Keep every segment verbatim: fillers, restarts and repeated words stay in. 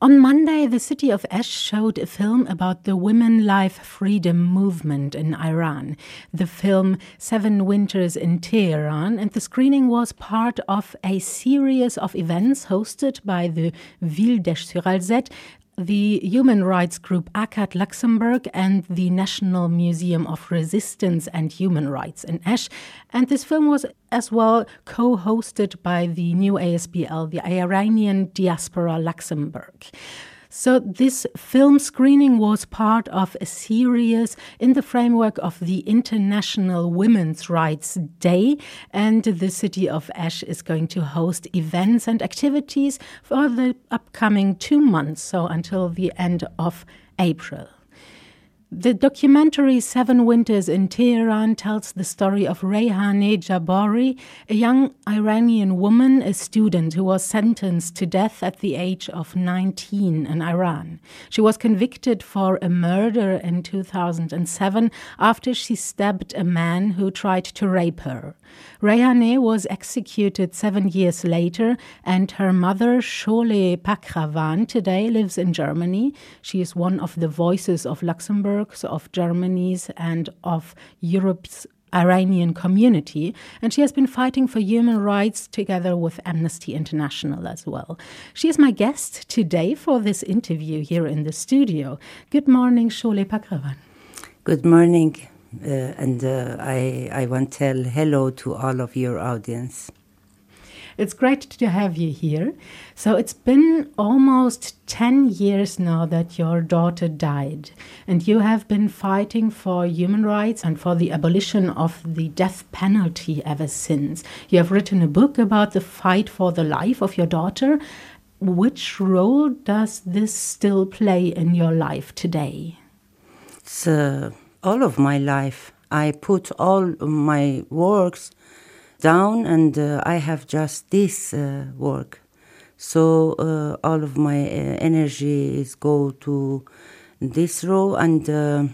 On Monday, the city of Esh showed a film about the Women Life Freedom Movement in Iran. The film Seven Winters in Tehran, and the screening was part of a series of events hosted by the Ville d'Esch-sur-Alzette, the human rights group ACAT Luxembourg, and the National Museum of Resistance and Human Rights in Esch. And this film was as well co-hosted by the new A S B L, the Iranian Diaspora Luxembourg. So this film screening was part of a series in the framework of the International Women's Rights Day, and the city of Esch is going to host events and activities for the upcoming two months, so until the end of April. The documentary Seven Winters in Tehran tells the story of Reyhaneh Jabari, a young Iranian woman, a student who was sentenced to death at the age of nineteen in Iran. She was convicted for a murder in two thousand seven after she stabbed a man who tried to rape her. Reyhaneh was executed seven years later, and her mother, Sholeh Pakravan, today lives in Germany. She is one of the voices of Luxembourg, of Germany's and of Europe's Iranian community, and she has been fighting for human rights together with Amnesty International as well. She is my guest today for this interview here in the studio. Good morning, Sholeh Pakravan. Good morning, uh, and uh, I, I want to tell hello to all of your audience. It's great to have you here. So it's been almost ten years now that your daughter died, and you have been fighting for human rights and for the abolition of the death penalty ever since. You have written a book about the fight for the life of your daughter. Which role does this still play in your life today? It's uh, all of my life. I put all my works down, and uh, I have just this uh, work. So uh, all of my uh, energy is go to this row, and uh,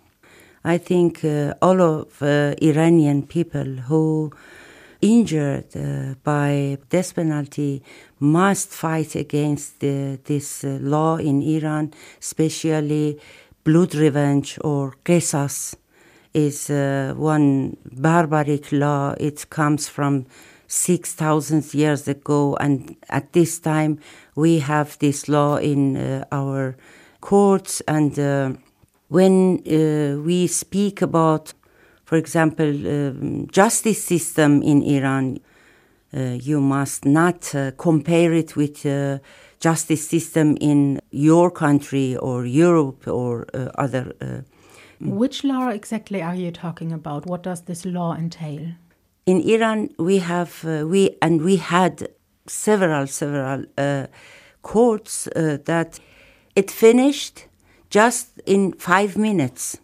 I think uh, all of uh, Iranian people who injured uh, by death penalty must fight against uh, this uh, law in Iran, especially blood revenge or qisas. Is uh, one barbaric law. It comes from six thousand years ago, and at this time we have this law in uh, our courts. And uh, when uh, we speak about, for example, um, justice system in Iran, uh, you must not uh, compare it with uh, justice system in your country or Europe or uh, other uh, Which law exactly are you talking about? What does this law entail? In Iran, we have uh, we and we had several several uh, courts uh, that it finished just in five minutes.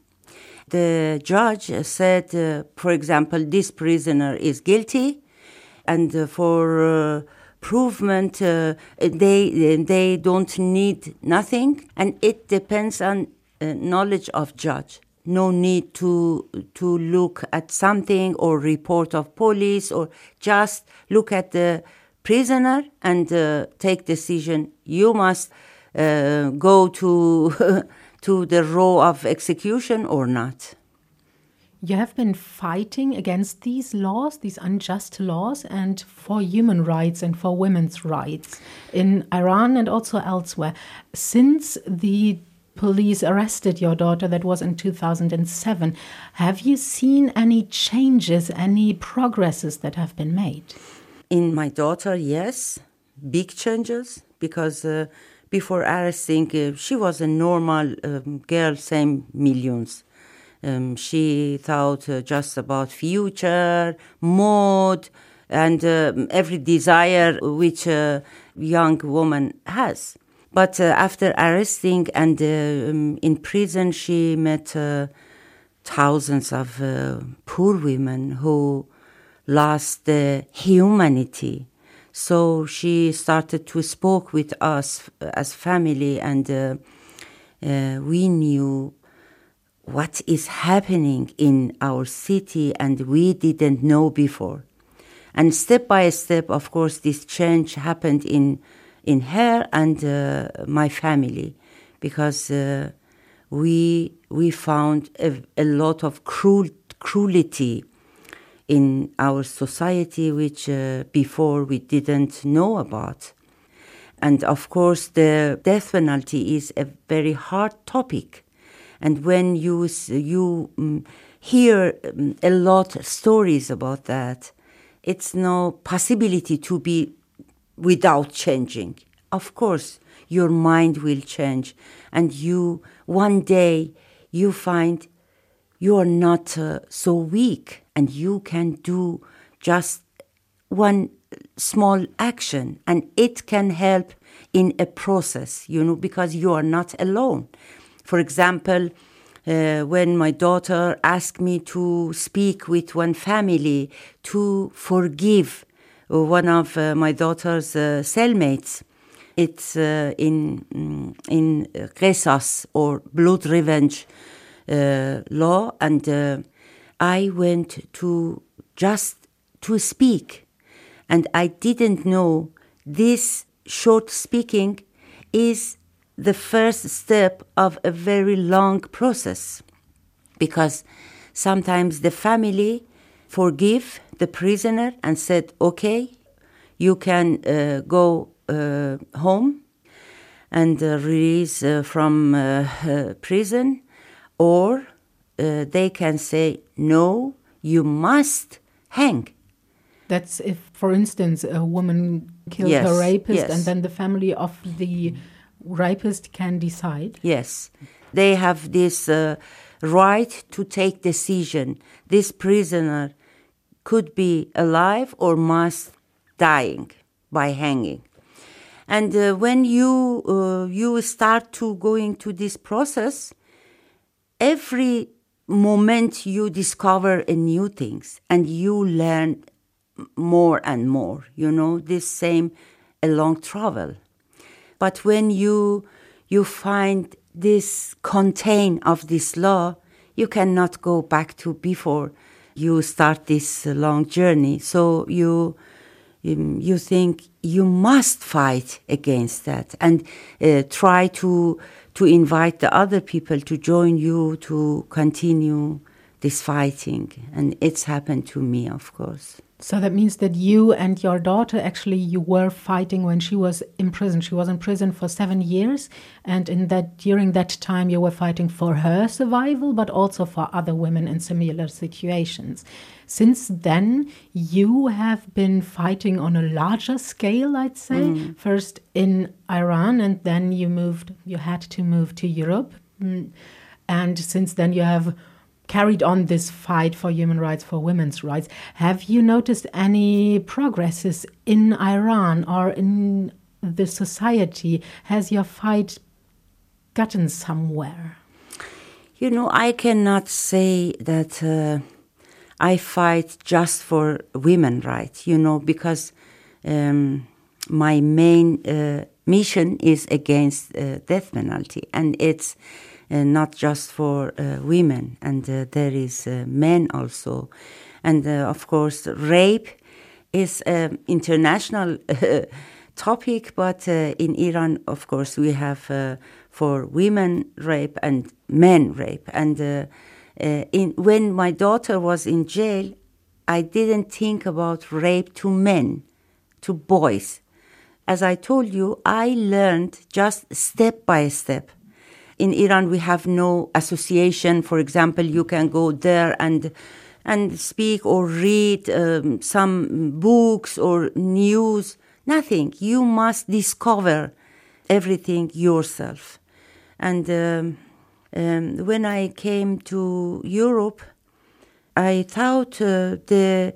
The judge said, uh, for example, this prisoner is guilty, and uh, for uh, provement, uh, they they don't need nothing, and it depends on uh, knowledge of judge. No need to to look at something or report of police, or just look at the prisoner and uh, take decision. You must uh, go to to the row of execution or not. You have been fighting against these laws, these unjust laws, and for human rights and for women's rights in Iran and also elsewhere. Since the police arrested your daughter, that was in two thousand seven, have you seen any changes, any progresses that have been made? In my daughter, yes, big changes, because uh, before arresting, uh, she was a normal um, girl, same millions. Um, she thought uh, just about future, mode, and uh, every desire which a young woman has. But uh, after arresting and uh, um, in prison, she met uh, thousands of uh, poor women who lost the humanity. So she started to speak with us as family, and uh, uh, we knew what is happening in our city, and we didn't know before. And step by step, of course, this change happened in in her and uh, my family, because uh, we we found a, a lot of cruel, cruelty in our society, which uh, before we didn't know about. And of course, the death penalty is a very hard topic. And when you you um, hear um, a lot of stories about that, it's no possibility to be without changing. Of course, your mind will change, and you one day you find you are not uh, so weak, and you can do just one small action, and it can help in a process, you know, because you are not alone. For example, uh, when my daughter asked me to speak with one family to forgive one of uh, my daughter's uh, cellmates, it's uh, in in qisas, or blood revenge uh, law, and uh, I went to just to speak, and I didn't know this short speaking is the first step of a very long process, because sometimes the family forgive the prisoner and said, okay, you can uh, go uh, home and uh, release uh, from uh, uh, prison, or uh, they can say, no, you must hang. That's if, for instance, a woman kills Yes, her rapist, yes. and then the family of the rapist can decide. Yes, they have this uh, right to take decision. This prisoner could be alive or must dying by hanging. And uh, when you uh, you start to go into this process, every moment you discover a new things, and you learn more and more, you know, this same a long travel. But when you you find this content of this law, you cannot go back to before you start this long journey. So you um, you think you must fight against that, and uh, try to to invite the other people to join you to continue this fighting. And it's happened to me, of course. So that means that you and your daughter, actually, you were fighting when she was in prison. She was in prison for seven years. And in that, during that time, you were fighting for her survival, but also for other women in similar situations. Since then, you have been fighting on a larger scale, I'd say. Mm. First in Iran, and then you moved, you had to move to Europe. And since then, you have carried on this fight for human rights, for women's rights. Have you noticed any progresses in Iran or in the society? Has your fight gotten somewhere? You know, I cannot say that uh, I fight just for women's rights, you know, because um, my main uh, mission is against uh, death penalty, and it's Uh, not just for uh, women, and uh, there is uh, men also. And uh, of course, rape is an international uh, topic, but uh, in Iran, of course, we have uh, for women rape and men rape. And uh, uh, in, when my daughter was in jail, I didn't think about rape to men, to boys. As I told you, I learned just step by step. In Iran, we have no association. For example, you can go there and and speak or read um, some books or news. Nothing. You must discover everything yourself. And um, um, when I came to Europe, I thought uh, the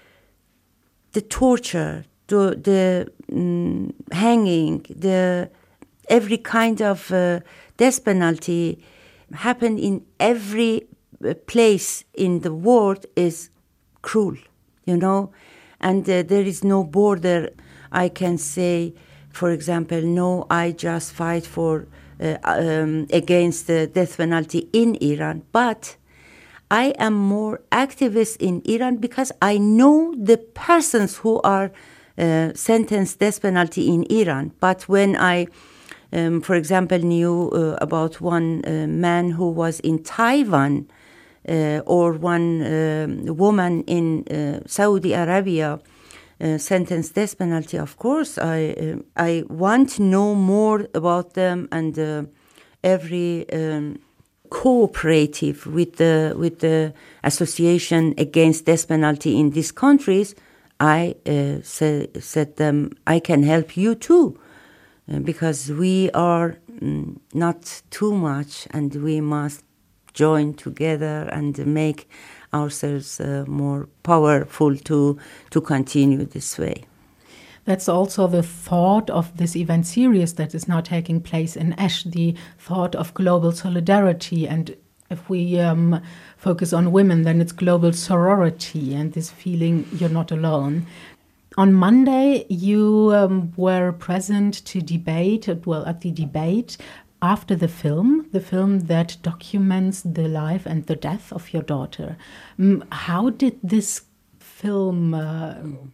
the torture, the, the um, hanging, the every kind of uh, death penalty happened in every place in the world is cruel, you know, and uh, there is no border. I can say, for example, no, I just fight for uh, um, against the death penalty in Iran, but I am more activist in Iran because I know the persons who are uh, sentenced death penalty in Iran. But when I, um, for example, knew uh, about one uh, man who was in Taiwan uh, or one uh, woman in uh, Saudi Arabia uh, sentenced death penalty, of course, I uh, I want to know more about them, and uh, every um, cooperative with the with the association against death penalty in these countries, I uh, say, said them, I can help you too, uh, because we are mm, not too much, and we must join together and make ourselves uh, more powerful to to continue this way. That's also the thought of this event series that is now taking place in Esch, the thought of global solidarity. And if we um, focus on women, then it's global sorority and this feeling you're not alone. On Monday, you um, were present to debate, well, at the debate after the film, the film that documents the life and the death of your daughter. Um, how did this film... Uh,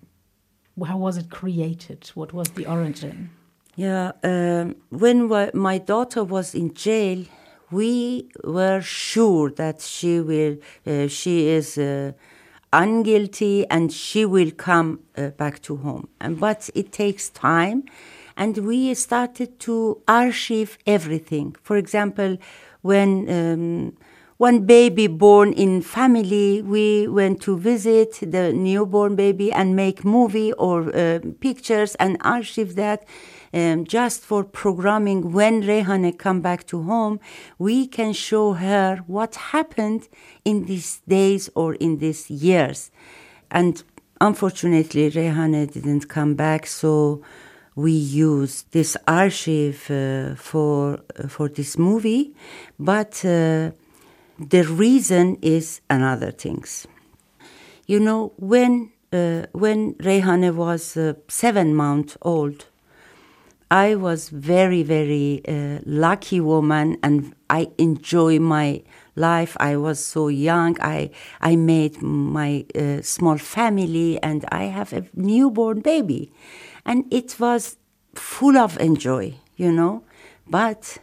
How was it created? What was the origin? Yeah, um, when my daughter was in jail, we were sure that she will, uh, she is uh, unguilty and she will come uh, back to home. And but it takes time, and we started to archive everything. For example, when um, one baby born in family, we went to visit the newborn baby and make movie or uh, pictures and archive that um, just for programming. When Rehane come back to home, we can show her what happened in these days or in these years. And unfortunately, Rehane didn't come back, so we used this archive uh, for uh, for this movie, but uh, the reason is another things. You know, when uh, when Rehane was uh, seven months old, I was very, very uh, lucky woman, and I enjoy my life. I was so young. I I made my uh, small family, and I have a newborn baby, and it was full of enjoy, you know. But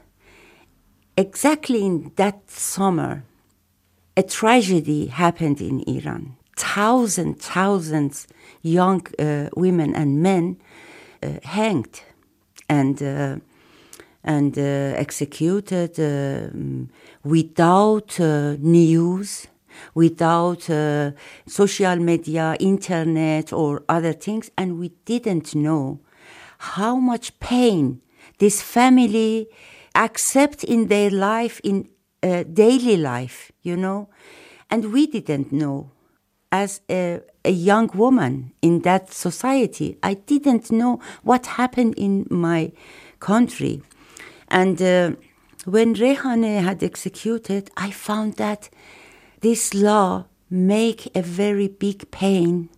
exactly in that summer, a tragedy happened in Iran. Thousands, thousands young uh, women and men uh, hanged and uh, and uh, executed uh, without uh, news, without uh, social media, internet, or other things, and we didn't know how much pain this family accept in their life, in uh, daily life, you know, and we didn't know. As a, a young woman in that society, I didn't know what happened in my country. And uh, when Rehane had executed, I found that this law make a very big pain.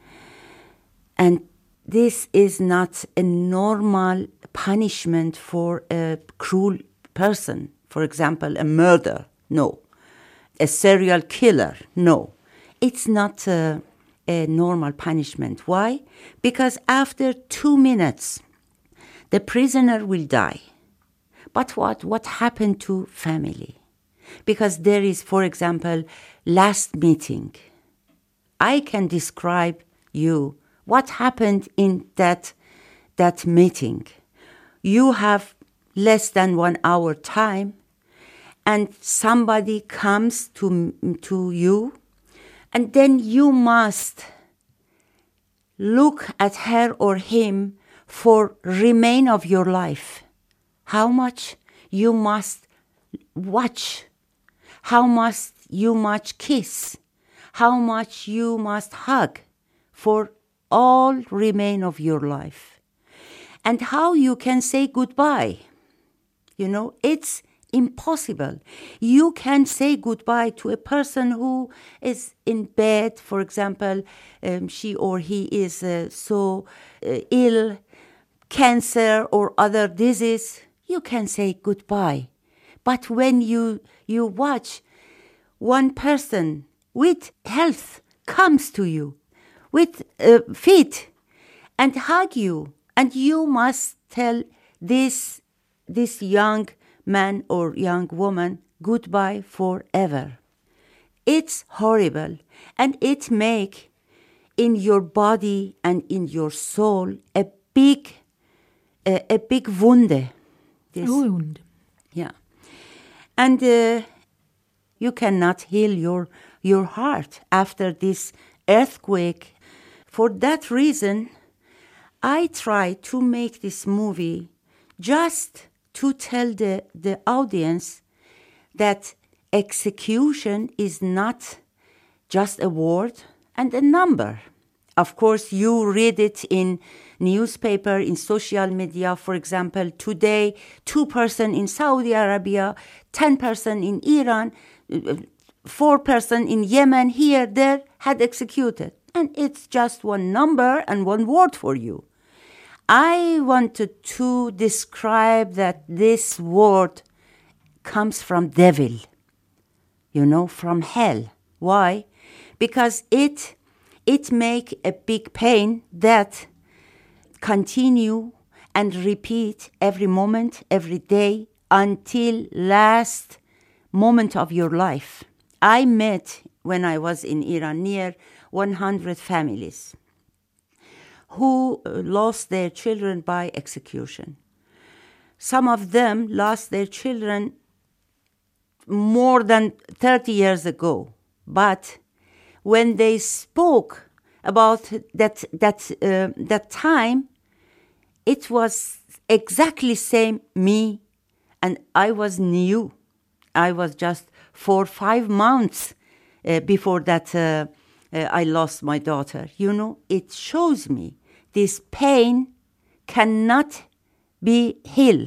And this is not a normal punishment for a cruel person. For example, a murder, no. A serial killer, no. It's not a, a normal punishment. Why? Because after two minutes, the prisoner will die. But what? What happened to family? Because there is, for example, last meeting. I can describe you what happened in that, that meeting. You have less than one hour time, and somebody comes to, to you, and then you must look at her or him for remain of your life. How much you must watch, how much you must kiss, how much you must hug for all remain of your life. And how you can say goodbye. You know, it's impossible. You can say goodbye to a person who is in bed, for example, um, she or he is uh, so uh, ill, cancer or other disease. You can say goodbye. But when you, you watch one person with health comes to you, with uh, fit, and hug you. And you must tell this, this young man or young woman goodbye forever. It's horrible, and it make in your body and in your soul a big, a, a big wunde. This. Wound. Yeah. And uh, you cannot heal your, your heart after this earthquake. For that reason, I try to make this movie just to tell the, the audience that execution is not just a word and a number. Of course, you read it in newspaper, in social media. For example, today, two person in Saudi Arabia, ten person in Iran, four person in Yemen, here, there, had executed. And it's just one number and one word for you. I wanted to describe that this word comes from devil, you know, from hell. Why? Because it it make a big pain that continue and repeat every moment, every day, until last moment of your life. I met, when I was in Iran, near one hundred families who lost their children by execution. Some of them lost their children more than thirty years ago. But when they spoke about that that uh, that time, it was exactly same me, and I was new. I was just four, five months uh, before that uh, uh, I lost my daughter. You know, it shows me this pain cannot be healed.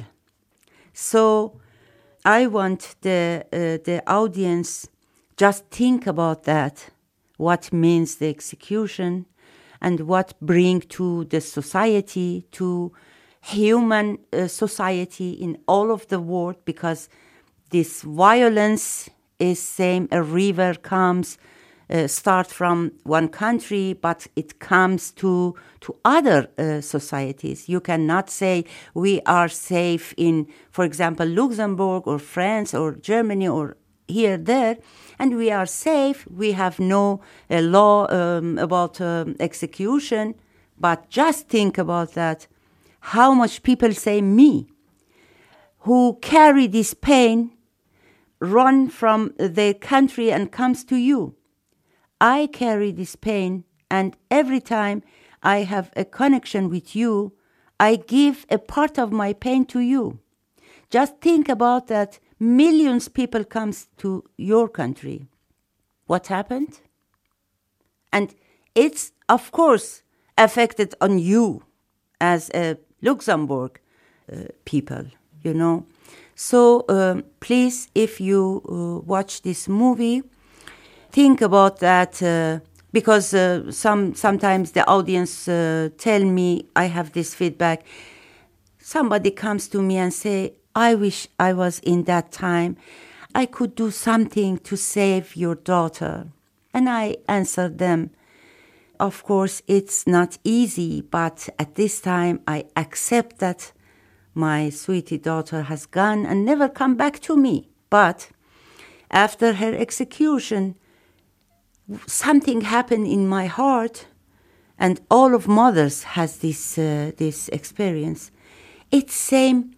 So I want the uh, the audience just think about that, what means the execution and what bring to the society, to human uh, society in all of the world, because this violence is same, a river comes, uh, start from one country, but it comes to, to other uh, societies. You cannot say we are safe in, for example, Luxembourg or France or Germany or here, there, and we are safe. We have no uh, law um, about um, execution, but just think about that. How much people say me, who carry this pain, run from their country and comes to you. I carry this pain, and every time I have a connection with you, I give a part of my pain to you. Just think about that. Millions of people comes to your country. What happened? And it's, of course, affected on you as a Luxembourg uh, people, you know. So um, please, if you uh, watch this movie, think about that, uh, because uh, some sometimes the audience uh, tell me, I have this feedback. Somebody comes to me and say, I wish I was in that time. I could do something to save your daughter. And I answer them, of course, it's not easy, but at this time I accept that my sweetie daughter has gone and never come back to me. But after her execution, something happened in my heart, and all of mothers has this uh, this experience. It's same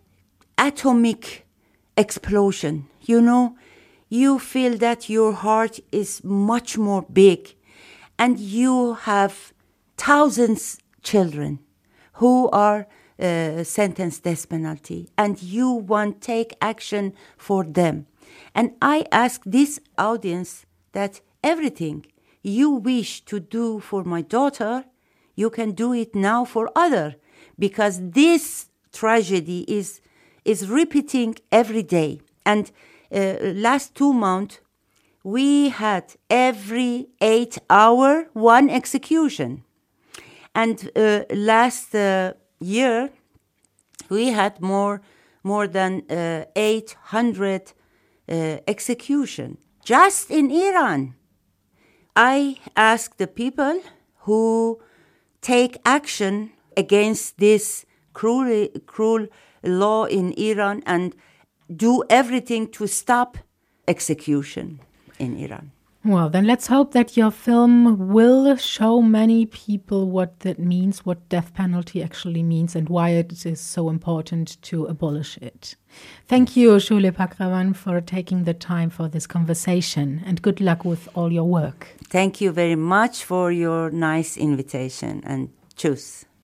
atomic explosion, you know. You feel that your heart is much more big, and you have thousands children who are uh, sentenced death penalty, and you want to take action for them. And I ask this audience that everything you wish to do for my daughter, you can do it now for other, because this tragedy is is repeating every day. And uh, last two months, we had every eight hour one execution. And uh, last uh, year, we had more more than uh, eight hundred uh, execution just in Iran. I asked the people who take action against this cruel, cruel law in Iran and do everything to stop execution in Iran. Well, then let's hope that your film will show many people what that means, what death penalty actually means, and why it is so important to abolish it. Thank you, Sholeh Pakrawan, for taking the time for this conversation, and good luck with all your work. Thank you very much for your nice invitation, and tschüss.